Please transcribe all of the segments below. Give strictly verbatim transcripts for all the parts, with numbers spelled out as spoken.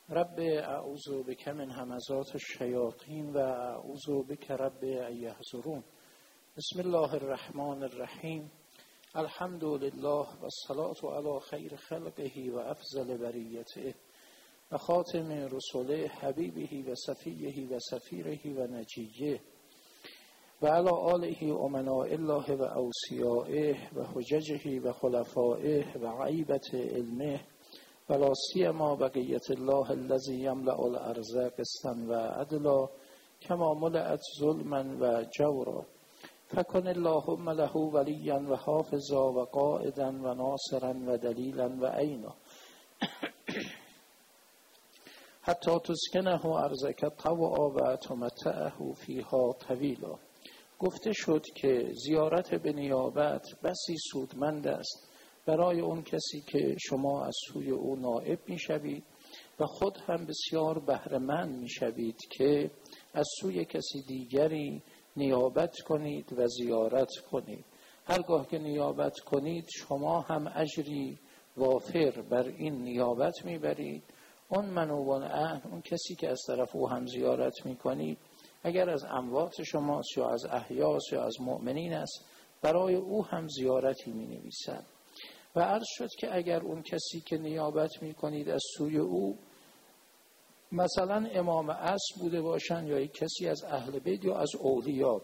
رب اعوذ بک من همزات الشیاطین و اعوذ بک رب ان یحضرون. بسم الله الرحمن الرحیم. الحمد لله و الصلاة علی خیر خلقه و افضل بریته و خاتم رسله حبیبه و صفیه و سفیره و نجیه و علی آله امناء الله و اوصیائه و حججه و خلفائه و عیبت علمه و لا سیما بقیت الله الذی یملأ الارض قسطا و عدلا کما ملأت ظلما و جورا فکن اللهم له ولیا و حافظا و قائدا و ناصرا و دلیلا و عینا حتی تسکنه ارضک طوعا و تمتعه فیها طویلا. گفته شد که زیارت به نیابت بسی سودمند است برای اون کسی که شما از سوی او نائب می شوید و خود هم بسیار بهره‌مند می شوید که از سوی کسی دیگری نیابت کنید و زیارت کنید. هرگاه که نیابت کنید شما هم اجری وافر بر این نیابت می برید. اون منوبان اهل، اون کسی که از طرف او هم زیارت می کنید، اگر از اموات شماست یا از احیاست یا از مؤمنین است، برای او هم زیارتی می نویسند. و عرض شد که اگر اون کسی که نیابت می کنید از سوی او مثلا امام عصر بوده باشن یا یک کسی از اهل بیت یا از اولیا،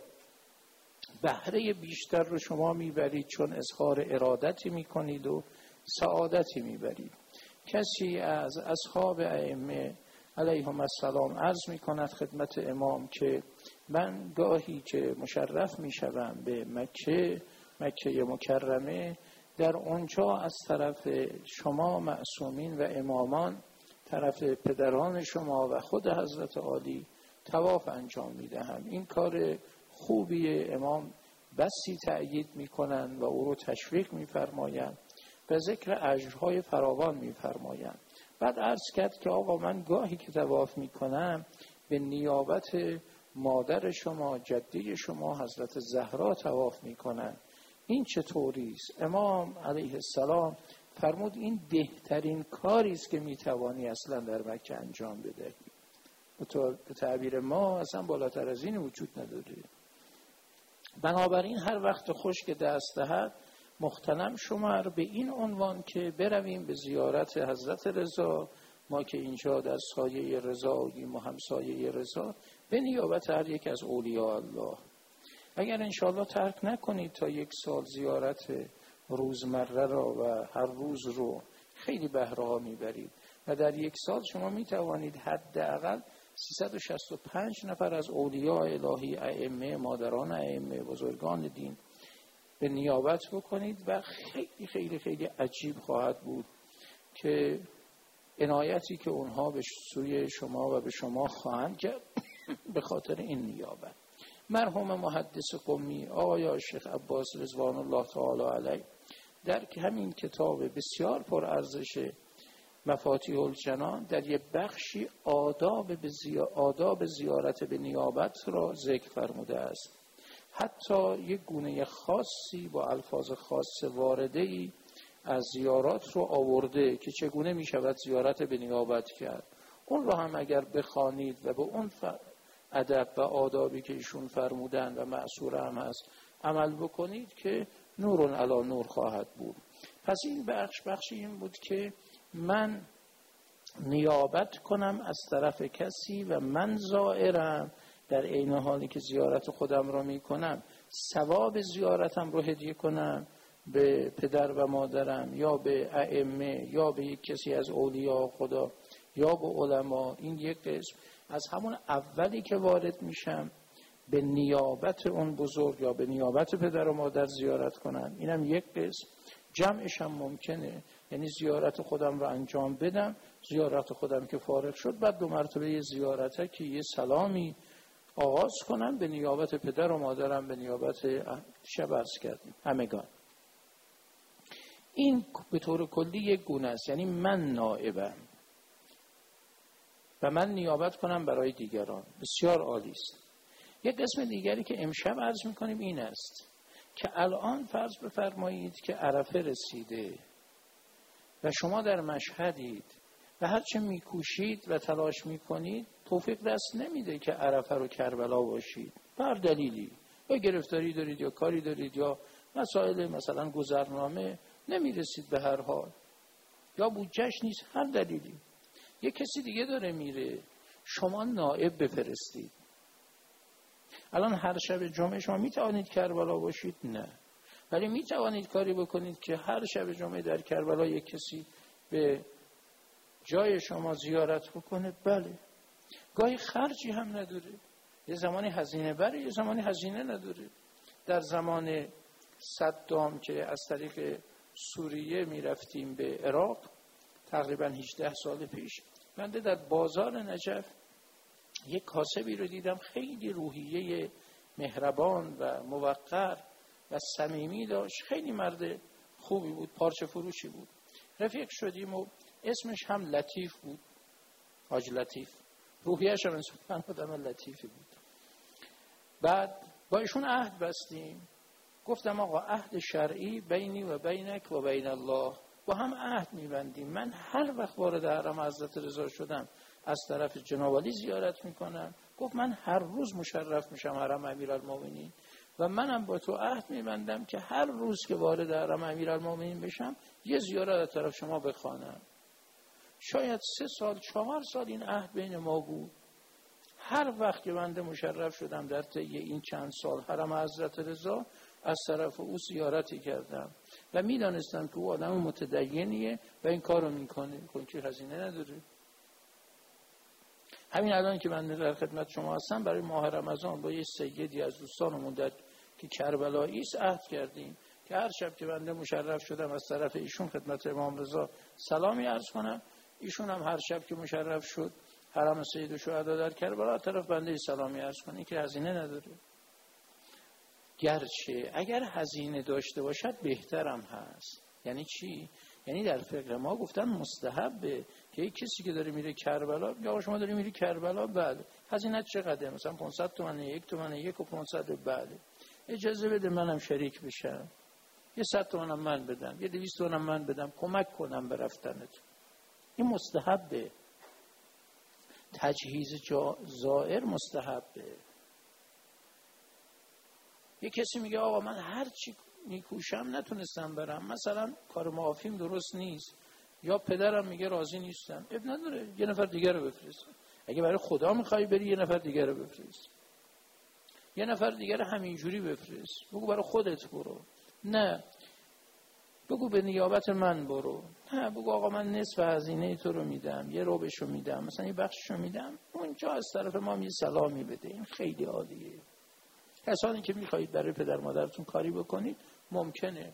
بهره بیشتر رو شما میبرید چون اظهار ارادتی میکنید و سعادتی میبرید. کسی از اصحاب ائمه علیهم السلام عرض میکند خدمت امام که من گاهی که مشرف میشوم به مکه مکه مکرمه، در اونجا از طرف شما معصومین و امامان، طرف پدران شما و خود حضرت عالی طواف انجام میدهم. این کار خوبی امام بسی تأیید میکنند و او رو تشویق میفرمایند و ذکر اجرهای فراوان میفرمایند. بعد عرض کرد که آقا من گاهی که طواف میکنم به نیابت مادر شما جدی شما حضرت زهرا طواف میکنم. این چطوری است؟ امام علیه السلام فرمود این بهترین کاری است که میتوانی اصلا در مکه انجام بدهی. به تعبیر ما اصلا بالاتر از این وجود نداره. بنابراین هر وقت خوش که دست دهد مغتنم شمار به این عنوان که برویم به زیارت حضرت رضا، ما که اینجا در سایه رضاییم و همسایه رضا، به نیابت هر یک از اولیاء الله. اگر انشاءالله ترک نکنید تا یک سال زیارت روزمره را و هر روز رو خیلی بهره ها میبرید و در یک سال شما میتوانید حداقل سیصد و شصت و پنج نفر از اولیاء الهی، ائمه، مادران ائمه، بزرگان دین به نیابت بکنید و خیلی خیلی خیلی عجیب خواهد بود که عنایتی که اونها به سوی شما و به شما خواهند کرد به خاطر این نیابت. مرحوم محدث قمی آقای شیخ عباس رضوان الله تعالی علیه در همین کتاب بسیار پر ارزش مفاتیح الجنان در یک بخشی آداب به زیارت آداب زیارت به نیابت را ذکر فرموده است. حتی یک گونه خاصی با الفاظ خاص وارده‌ای از زیارات رو آورده که چگونه می شود زیارت به نیابت کرد. اون را هم اگر بخوانید و به اون ف... ادب و آدابی که ایشون فرمودن و معصور هم هست عمل بکنید که نورون علی نور خواهد بود. پس این بخش بخشی این بود که من نیابت کنم از طرف کسی و من زائرم، در عین حالی که زیارت خودم رو میکنم ثواب زیارتم رو هدیه کنم به پدر و مادرم یا به ائمه یا به یک کسی از اولیاء خدا یا به علما. این یک قسم. از همون اولی که وارد میشم به نیابت اون بزرگ یا به نیابت پدر و مادر زیارت کنم، اینم یک قسم. جمعش هم ممکنه، یعنی زیارت خودم رو انجام بدم، زیارت خودم که فارغ شد بعد دو مرتبه زیارته که یه سلامی آغاز کنم به نیابت پدر و مادرم، به نیابت شب عرض کردیم همگان. این به طور کلی یک گونه است، یعنی من نائبم و من نیابت کنم برای دیگران. بسیار عالی است. یک قسم دیگری که امشب عرض میکنیم این است که الان فرض بفرمایید که عرفه رسیده و شما در مشهدید و هرچه میکوشید و تلاش میکنید توفیق دست نمیده که عرفه و کربلا باشید. بر دلیلی، یا گرفتاری دارید یا کاری دارید یا مسائل مثلا گذرنامه نمیرسید به هر حال، یا بودجهش نیست، هر دلیلی. یه کسی دیگه داره میره، شما نائب بفرستید. الان هر شب جمعه شما میتوانید کربلا باشید؟ نه. ولی میتوانید کاری بکنید که هر شب جمعه در کربلا یک کسی به جای شما زیارت بکنه؟ بله. گاهی خرجی هم نداره، یه زمانی هزینه بره، یه زمانی هزینه نداره. در زمان صدام که از طریق سوریه میرفتیم به عراق تقریبا هجده سال پیش، من در بازار نجف یک کاسبی رو دیدم خیلی روحیه مهربان و موقر و صمیمی داشت، خیلی مرد خوبی بود، پارچه فروشی بود. رفیق شدیم و اسمش هم لطیف بود، حاج لطیف، روحیه‌اش هم انسان آدم لطیفی بود. بعد با ایشون عهد بستیم، گفتم آقا عهد شرعی بینی و بینک و بین الله، با هم عهد میبندیم. من هر وقت وارد حرم حضرت رضا شدم از طرف جناب علی زیارت میکنم. گفت من هر روز مشرف میشم حرم امیرالمومنین و منم با تو عهد میبندم که هر روز که وارد حرم امیرالمومنین بشم یه زیارت از طرف شما بخوانم. شاید سه سال چهار سال این عهد بین ما بود. هر وقت که بنده مشرف شدم در طی این چند سال حرم حضرت رضا از طرف او زیارتی کردم و میدانستم که او آدم متدینیه و این کارو میکنه، کنچی هزینه نداره. همین الان که من در خدمت شما هستم برای ماه رمضان با یه سیدی از دوستانمون در که کربلایی است عهد کردیم که هر شب که بنده مشرف شدم از طرف ایشون خدمت امام رضا سلامی عرض کنم، ایشون هم هر شب که مشرف شد حرم سید الشهدا در کربلا از طرف بنده سلامی عرض کنه. این که هزینه نداره. گرچه اگر هزینه داشته باشد بهترم هست. یعنی چی؟ یعنی در فقه ما گفتن مستحبه که یک کسی که داره میره کربلا، یا شما داری میری کربلا، بله هزینه چقدره؟ مثلا پانصد تومانه، یک تومانه، یک و پانصد، بله اجازه بده منم شریک بشم، یه صد تومانم من بدم، یه دویست تومانم من بدم، کمک کنم به رفتنت. این مستحبه. تجهیز زائر مستحبه. یه کسی میگه آقا من هر چی میکوشم نتونستم برم، مثلا کار معافیم درست نیست یا پدرم میگه راضی نیستم، اب نداره یه نفر دیگر رو بفرست. اگه برای خدا میخوای بری یه نفر دیگر رو بفرست، یه نفر دیگر همینجوری بفرست، بگو برای خودت برو، نه بگو به نیابت من برو، نه بگو آقا من نصف هزینه تو رو میدم، یه ربعشو میدم، مثلا یه بخششو میدم، اونجا از طرف ما یه سلامی بده. این خیلی عالیه. کسانی که میخواهید برای پدر مادرتون کاری بکنید ممکنه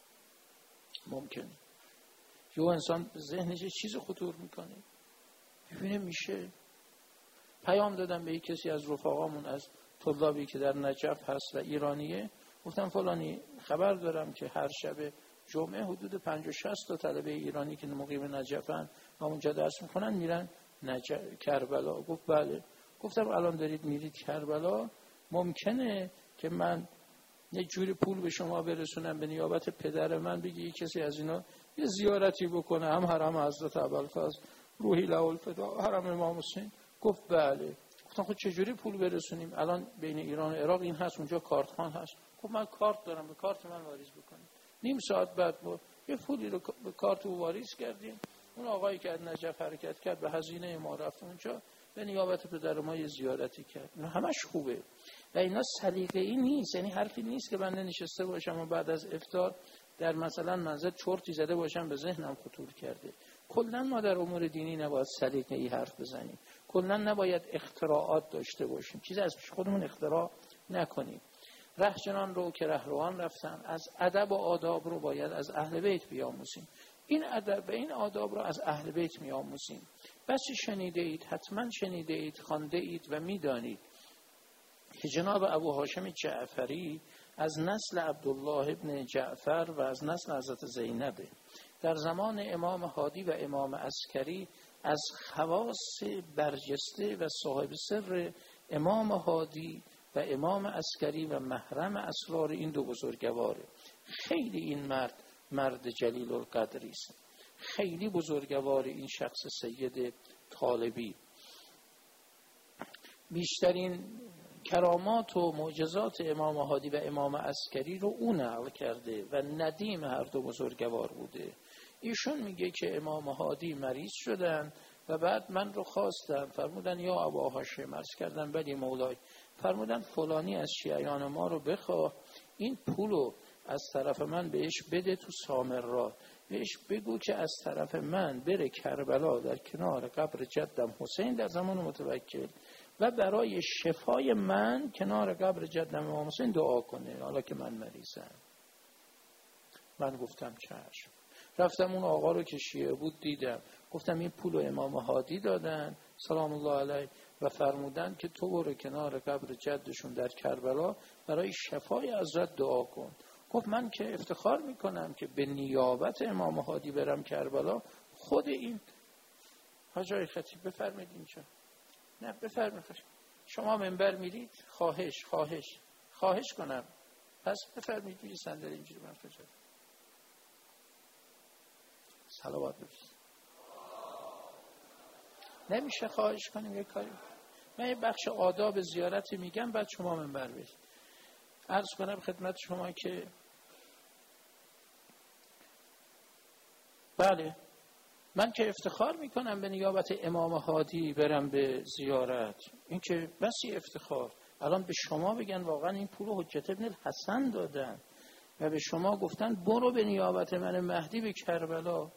ممکنه یه انسان ذهنش چیز خطور میکنه، ببینه میشه. پیام دادم به یک کسی از رفقامون از طلابی که در نجف هست و ایرانیه، گفتم فلانی خبر دارم که هر شب جمعه حدود پنجاه شصت تا طلبه ایرانی که مقیم نجفن و اونجا درس میکنن میرن نجف کربلا. گفت بله. گفتم الان دارید میرید کربلا، ممکنه که من یه جوری پول به شما برسونم به نیابت پدر من، بگی یک کسی از اینا یه زیارتی بکنه، هم حرم حضرت ابوالفضل روحی له الفدا، حرم امام حسین. گفت بله. گفتم خب چه جوری پول برسونیم؟ الان بین ایران و عراق این هست، اونجا کارتخوان هست. گفت من کارت دارم، به کارت من واریز بکنید. نیم ساعت بعد با یه پولی رو به کارت او واریز کردیم. اون آقایی که از نجف حرکت کرد به هزینه ما رفت اونجا، به نیابت پدر ما یه زیارتی کرد. اینا همش خوبه و اینا سلیقه‌ای نیست. یعنی حرفی نیست که بنده نشسته باشم و بعد از افطار در مثلا منزل چرتی زده باشم به ذهنم خطور کرده. کلا ما در امور دینی نباید سلیقه‌ای حرف بزنیم، کلا نباید اختراعات داشته باشیم، چیزی از پیش خودمون اختراع نکنیم. رهجنان رو که رهروان رفتن، از ادب و آداب رو باید از اهل بیت بیاموزیم. این ادب و این آداب رو از اهل بیت میآموزیم. بسی شنیده اید، حتما شنیده اید، خوانده اید و میدانید که جناب ابو هاشم جعفری از نسل عبدالله ابن جعفر و از نسل حضرت زینب در زمان امام هادی و امام عسکری از خواص برجسته و صاحب سر امام هادی و امام عسکری و محرم اسرار این دو بزرگواره. خیلی این مرد مرد جلیل القدری است خیلی بزرگوار این شخص سید طالبی. بیشترین کرامات و معجزات امام هادی و امام عسکری رو او نقل کرده و ندیم هر دو بزرگوار بوده. ایشون میگه که امام هادی مریض شدن و بعد من رو خواستن، فرمودن یا ابا هاشم، عرض کردن بلی مولای، فرمودن فلانی از شیعیان ما رو بخواه، این پولو از طرف من بهش بده تو سامرا، بهش بگو که از طرف من بره کربلا در کنار قبر جدم حسین در زمان متوکل و برای شفای من کنار قبر جدم امام حسین دعا کنه حالا که من مریضم. من گفتم چشم. رفتم اون آقا رو که شیعه بود دیدم، گفتم این پول امام هادی دادن سلام الله علیه و فرمودن که تو برو کنار قبر جدشون در کربلا برای شفای حضرت دعا کن. گفت من که افتخار میکنم که به نیابت امام هادی برم کربلا. خود این حاج آقای خطیب بفرمایید اینجا. نه بفرمایید، شما منبر میرید، خواهش خواهش خواهش کنم پس بفرمایید توی صندلی اینجوری من فجر صلوات بفرست. نمیشه خواهش کنیم یه کاری. من یه بخش آداب زیارتی میگم بعد شما منبر برید. عرض کنم خدمت شما که بله من که افتخار میکنم به نیابت امام هادی برم به زیارت، این که بسی افتخار. الان به شما بگن واقعا این پول حجت ابن الحسن دادن و به شما گفتن برو به نیابت من مهدی به کربلا،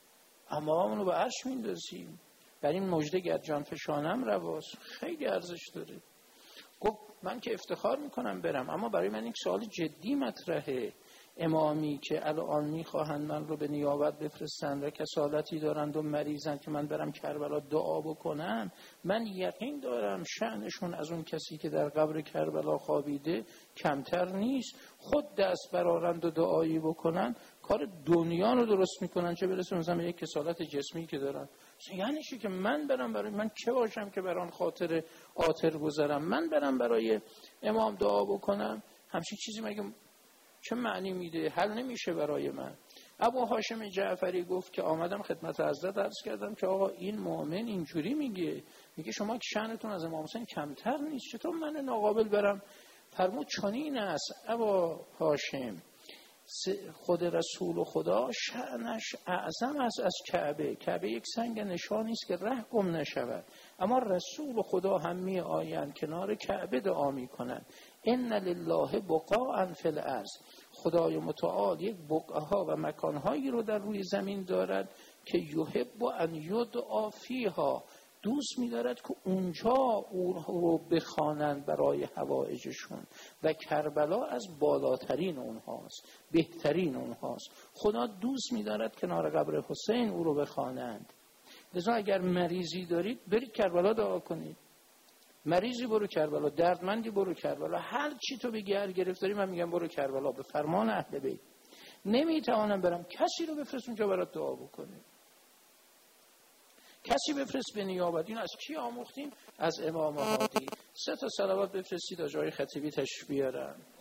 اما همونو به عرش میندازیم، بر این مژده گر جان فشانم رواست، خیلی ارزش داره. گفت من که افتخار میکنم برم، اما برای من یک سوال جدی مطرحه. امامی که الان میخواهند من رو به نیابت بفرستن و کسالتی دارند و مریضند که من برم کربلا دعا بکنم، من یقین دارم شأنشون از اون کسی که در قبر کربلا خوابیده کمتر نیست. خود دست برارند و دعایی بکنن کار دنیا رو درست میکنن، چه برسه مثلا به یک کسالت جسمی که دارن. یعنی چی که من برم برای من که باشم که بران خاطر آتر گذرم، من برم برای امام دعا بکنم؟ همچین چیزی مگه چه معنی میده؟ حل نمیشه برای من. ابو هاشم جعفری گفت که آمدم خدمت حضرت عرض کردم که آقا این مؤمن اینجوری میگه، میگه شما که شأنتون از امام حسین کمتر نیست، چطور من ناقابل برم؟ فرمود چنین است ابو هاشم، خود رسول و خدا شأنش اعظم است از کعبه. کعبه یک سنگ نشانی است که ره گم نشود، اما رسول و خدا هم می آیند کنار کعبه دعا می کنند. ان لله بقاعا فی الارض، خدای متعال یک بقعه‌ها و مکانهایی رو در روی زمین دارد که یحب ان یدعا فیها، دوست می‌دارد که اونجا او رو بخوانند برای حوائجشون و کربلا از بالاترین اونهاست، بهترین اونهاست. خدا دوست می‌دارد کنار قبر حسین او رو بخوانند. لذا اگر مریضی دارید برید کربلا دعا کنید. مریضی برو کربلا، دردمندی برو کربلا، هر چی تو بگی هر گرفتاری من میگم برو کربلا به فرمان اهل بیت. نمیتوانم برم کسی رو بفرست اونجا برات دعا بکنه، کسی بفرست به نیابت. این از کی آموختیم؟ از امام هادی. سه تا صلوات بفرستید تا جای خطیبی تشریف بیارن.